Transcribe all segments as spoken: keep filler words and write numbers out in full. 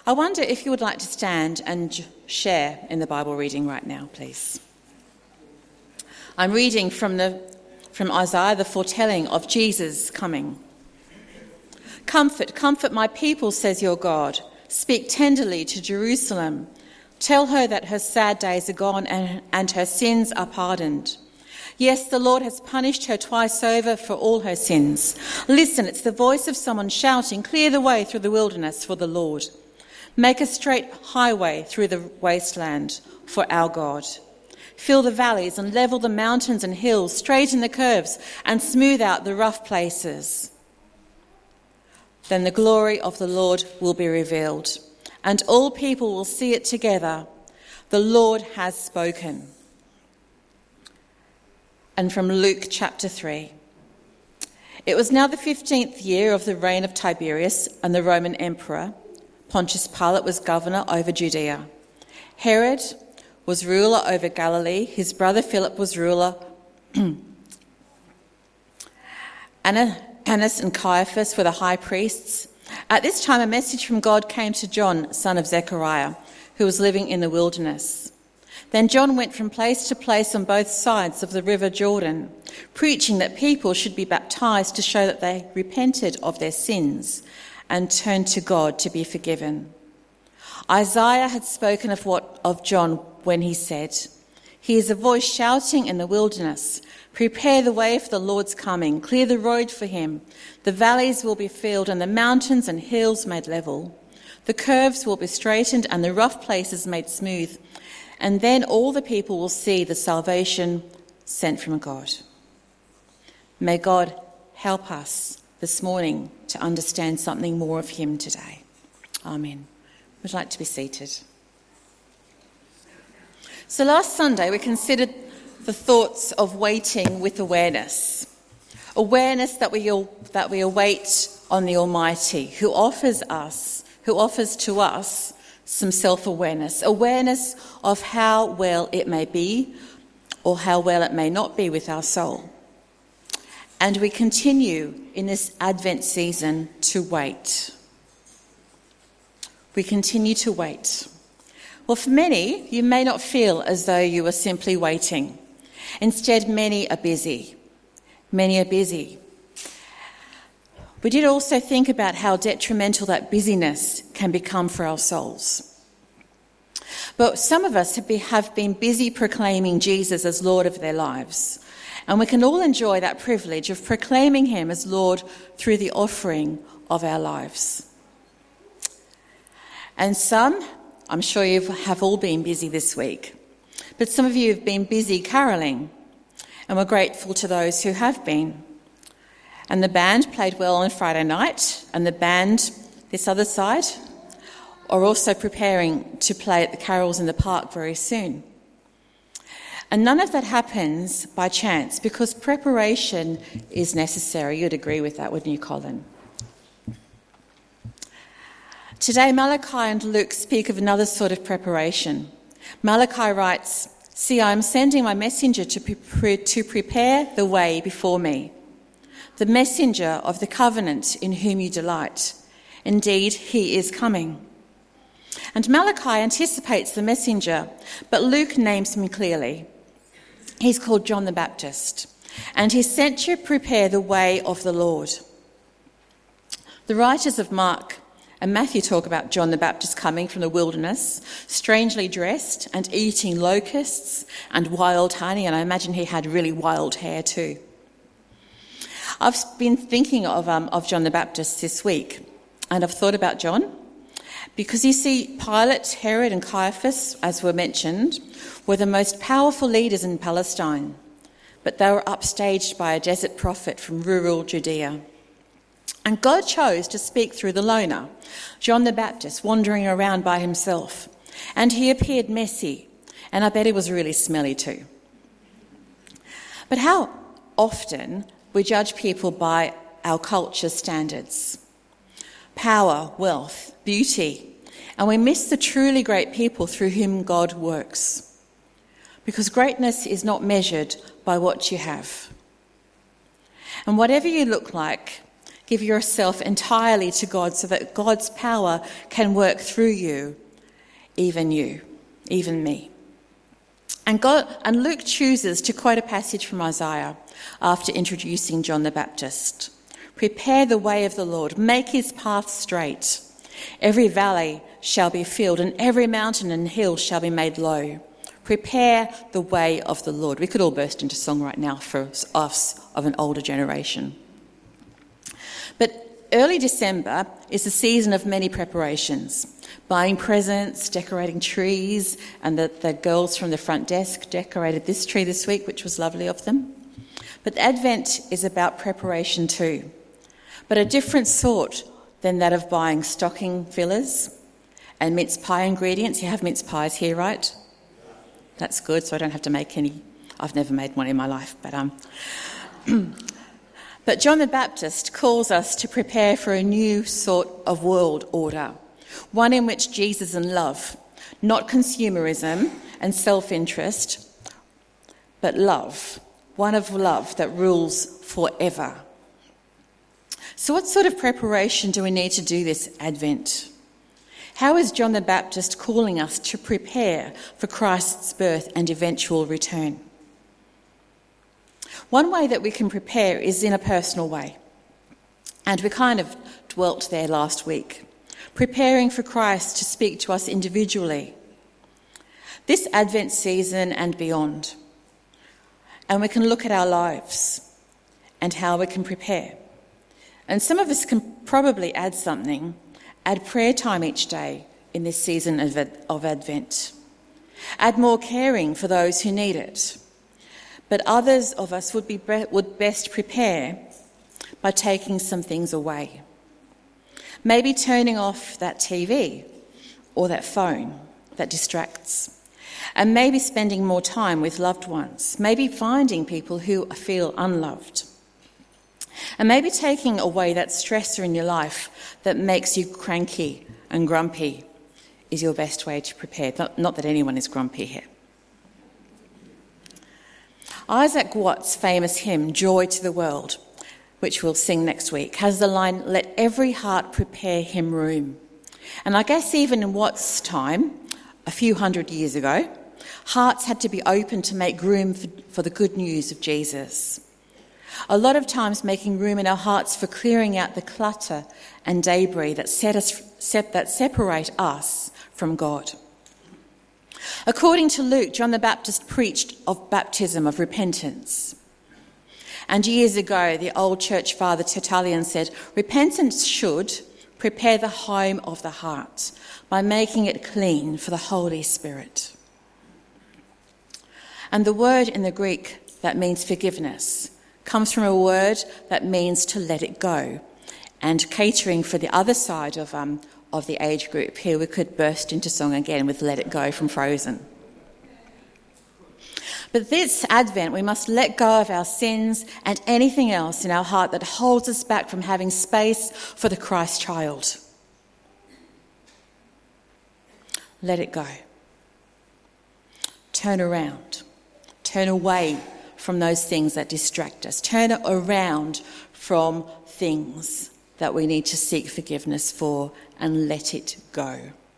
I wonder if you would like to stand and share in the Bible reading right now, please. I'm reading from the from Isaiah, the foretelling of Jesus coming. Comfort, comfort my people, says your God. Speak tenderly to Jerusalem. Tell her that her sad days are gone and, and her sins are pardoned. Yes, the Lord has punished her twice over for all her sins. Listen, it's the voice of someone shouting, clear the way through the wilderness for the Lord. Make a straight highway through the wasteland for our God. Fill the valleys and level the mountains and hills, straighten the curves and smooth out the rough places. Then the glory of the Lord will be revealed, and all people will see it together. The Lord has spoken. And from Luke chapter three. It was now the fifteenth year of the reign of Tiberius and the Roman emperor. Pontius Pilate was governor over Judea. Herod was ruler over Galilee. His brother Philip was ruler. Annas and Caiaphas were the high priests. At this time, a message from God came to John, son of Zechariah, who was living in the wilderness. Then John went from place to place on both sides of the river Jordan, preaching that people should be baptized to show that they repented of their sins and turned to God to be forgiven. Isaiah had spoken of what of John when he said, "He is a voice shouting in the wilderness, prepare the way for the Lord's coming, clear the road for him. The valleys will be filled and the mountains and hills made level. The curves will be straightened and the rough places made smooth. And then all the people will see the salvation sent from God." May God help us this morning to understand something more of him today. Amen. Would you like to be seated? So last Sunday we considered the thoughts of waiting with awareness. Awareness that we all, that we await on the Almighty, who offers us, who offers to us some self-awareness, awareness of how well it may be or how well it may not be with our soul. And we continue in this Advent season to wait. We continue to wait. Well, for many, you may not feel as though you are simply waiting. Instead, many are busy. Many are busy. We did also think about how detrimental that busyness can become for our souls. But some of us have been busy proclaiming Jesus as Lord of their lives. And we can all enjoy that privilege of proclaiming him as Lord through the offering of our lives. And some, I'm sure you have all been busy this week, but some of you have been busy caroling, and we're grateful to those who have been. And the band played well on Friday night, and the band this other side are also preparing to play at the carols in the park very soon. And none of that happens by chance, because preparation is necessary. You'd agree with that, wouldn't you, Colin? Today, Malachi and Luke speak of another sort of preparation. Malachi writes, "See, I am sending my messenger to, pre- to prepare the way before me, the messenger of the covenant in whom you delight. Indeed, he is coming." And Malachi anticipates the messenger, but Luke names him clearly. He's called John the Baptist, and he's sent to prepare the way of the Lord. The writers of Mark and Matthew talk about John the Baptist coming from the wilderness, strangely dressed and eating locusts and wild honey, and I imagine he had really wild hair too. I've been thinking of, um, of John the Baptist this week, and I've thought about John, because you see, Pilate, Herod and Caiaphas, as were mentioned, were the most powerful leaders in Palestine, but they were upstaged by a desert prophet from rural Judea. And God chose to speak through the loner, John the Baptist, wandering around by himself. And he appeared messy, and I bet he was really smelly too. But how often we judge people by our culture's standards. Power, wealth, beauty, and we miss the truly great people through whom God works. Because greatness is not measured by what you have. And whatever you look like, Give yourself entirely to God so that God's power can work through you, even you, even me. And God and Luke chooses to quote a passage from Isaiah after introducing John the Baptist. Prepare the way of the Lord, make his path straight. Every valley shall be filled, and every mountain and hill shall be made low. Prepare the way of the Lord. We could all burst into song right now for us of an older generation. But early December is the season of many preparations. Buying presents, decorating trees, and the, the girls from the front desk decorated this tree this week, which was lovely of them. But Advent is about preparation too, but a different sort than that of buying stocking fillers and mince pie ingredients. You have mince pies here, right? That's good, so I don't have to make any. I've never made one in my life, but um. But John the Baptist calls us to prepare for a new sort of world order, one in which Jesus and love, not consumerism and self-interest, but love, one of love that rules forever. So what sort of preparation do we need to do this Advent? How is John the Baptist calling us to prepare for Christ's birth and eventual return? One way that we can prepare is in a personal way. And we kind of dwelt there last week, preparing for Christ to speak to us individually, this Advent season and beyond. And we can look at our lives and how we can prepare. And some of us can probably add something, add prayer time each day in this season of, of Advent. Add more caring for those who need it. But others of us would be would best prepare by taking some things away. Maybe turning off that T V or that phone that distracts. And maybe spending more time with loved ones. Maybe finding people who feel unloved. And maybe taking away that stressor in your life that makes you cranky and grumpy is your best way to prepare. Not, not that anyone is grumpy here. Isaac Watts' famous hymn, Joy to the World, which we'll sing next week, has the line, let every heart prepare him room. And I guess even in Watts' time, a few hundred years ago, hearts had to be open to make room for, for the good news of Jesus. A lot of times making room in our hearts for clearing out the clutter and debris that, set us, set, that separate us from God. According to Luke, John the Baptist preached of baptism, of repentance. And years ago, the old church father Tertullian said, repentance should prepare the home of the heart by making it clean for the Holy Spirit. And the word in the Greek that means forgiveness comes from a word that means to let it go. And catering for the other side of um, of the age group here, we could burst into song again with Let It Go from Frozen. But this Advent, we must let go of our sins and anything else in our heart that holds us back from having space for the Christ child. Let it go. Turn around. Turn away from those things that distract us. Turn around from things that we need to seek forgiveness for and let it go.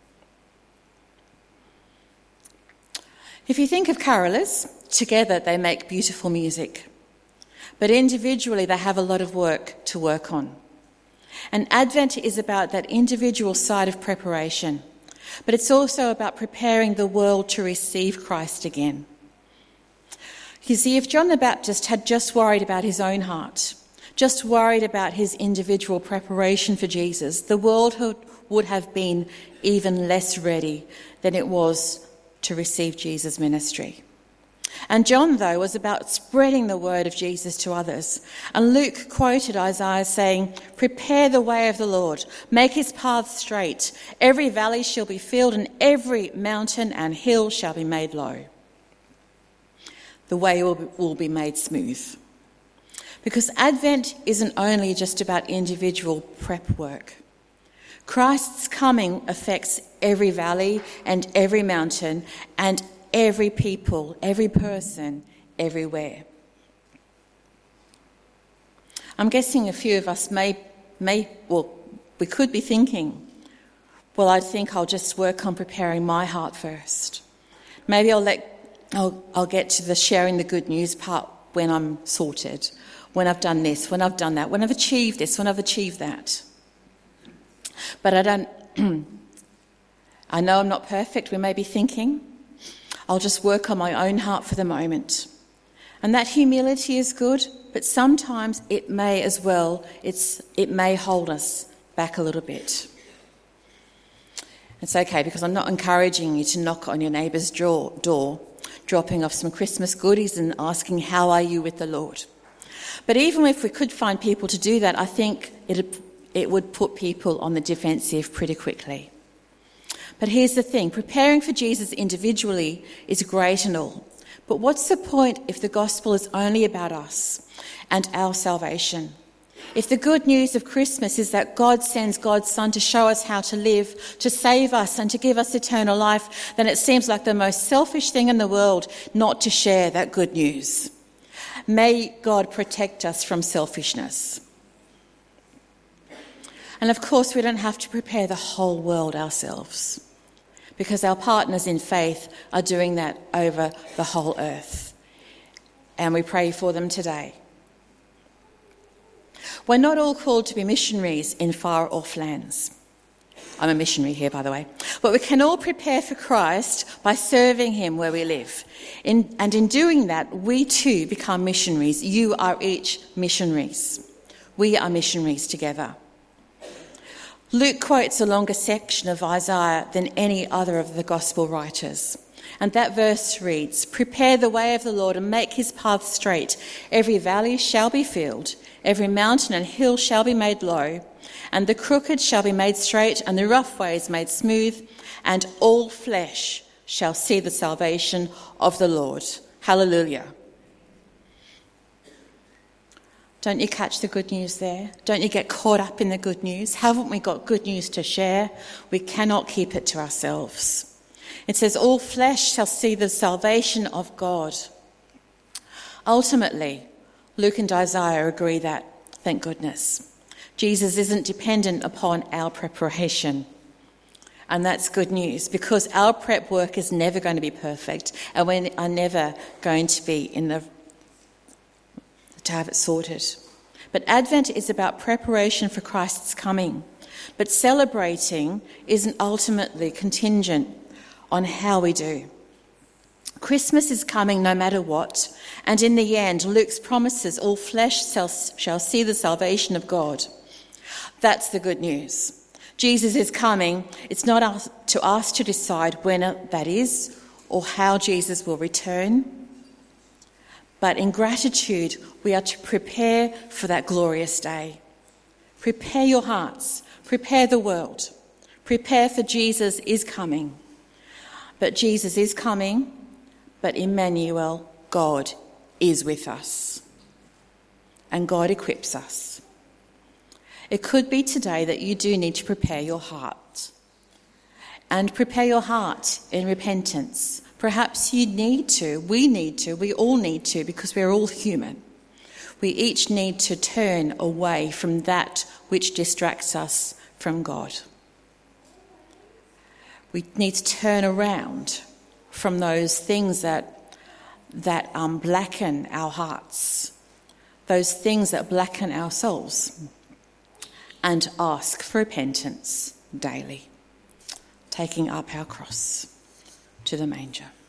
If you think of carolers, together they make beautiful music, but individually they have a lot of work to work on. And Advent is about that individual side of preparation, but it's also about preparing the world to receive Christ again. You see, if John the Baptist had just worried about his own heart, just worried about his individual preparation for Jesus, the world would have been even less ready than it was to receive Jesus' ministry. And John, though, was about spreading the word of Jesus to others. And Luke quoted Isaiah saying, prepare the way of the Lord, make his path straight. Every valley shall be filled and every mountain and hill shall be made low. The way will be, will be made smooth. Because Advent isn't only just about individual prep work. Christ's coming affects every valley and every mountain and every people, every person, everywhere. I'm guessing a few of us may may, well, we could be thinking, well, I think I'll just work on preparing my heart first. Maybe I'll let, I'll, I'll get to the sharing the good news part when I'm sorted, when I've done this, when I've done that, when I've achieved this, when I've achieved that. But I don't, I know I'm not perfect, we may be thinking. I'll just work on my own heart for the moment. And that humility is good, but sometimes it may as well, it's, it may hold us back a little bit. It's okay, because I'm not encouraging you to knock on your neighbour's door, door, dropping off some Christmas goodies and asking, how are you with the Lord? But even if we could find people to do that, I think it, it would put people on the defensive pretty quickly. But here's the thing, preparing for Jesus individually is great and all. But what's the point if the gospel is only about us and our salvation? If the good news of Christmas is that God sends God's Son to show us how to live, to save us and to give us eternal life, then it seems like the most selfish thing in the world not to share that good news. May God protect us from selfishness. And of course, we don't have to prepare the whole world ourselves, because our partners in faith are doing that over the whole earth. And we pray for them today. We're not all called to be missionaries in far-off lands. I'm a missionary here, by the way. But we can all prepare for Christ by serving him where we live. In, and in doing that, we too become missionaries. You are each missionaries. We are missionaries together. Luke quotes a longer section of Isaiah than any other of the gospel writers. And that verse reads, "Prepare the way of the Lord and make his path straight. Every valley shall be filled, every mountain and hill shall be made low, and the crooked shall be made straight, and the rough ways made smooth, and all flesh shall see the salvation of the Lord." Hallelujah. Don't you catch the good news there? Don't you get caught up in the good news? Haven't we got good news to share? We cannot keep it to ourselves. It says, all flesh shall see the salvation of God. Ultimately, Luke and Isaiah agree that, thank goodness, Jesus isn't dependent upon our preparation. And that's good news, because our prep work is never going to be perfect, and we are never going to be in the to have it sorted. But Advent is about preparation for Christ's coming. But celebrating isn't ultimately contingent on how we do. Christmas is coming no matter what, and in the end, Luke's promises all flesh shall, shall see the salvation of God. That's the good news. Jesus is coming. It's not us, to us to decide when that is or how Jesus will return. But in gratitude, we are to prepare for that glorious day. Prepare your hearts. Prepare the world. Prepare for Jesus is coming. But Jesus is coming, but Emmanuel, God, is with us. And God equips us. It could be today that you do need to prepare your heart. And prepare your heart in repentance. Perhaps you need to, we need to, we all need to, because we're all human. We each need to turn away from that which distracts us from God. We need to turn around from those things that, that um, blacken our hearts, those things that blacken our souls, and ask for repentance daily, taking up our cross to the manger.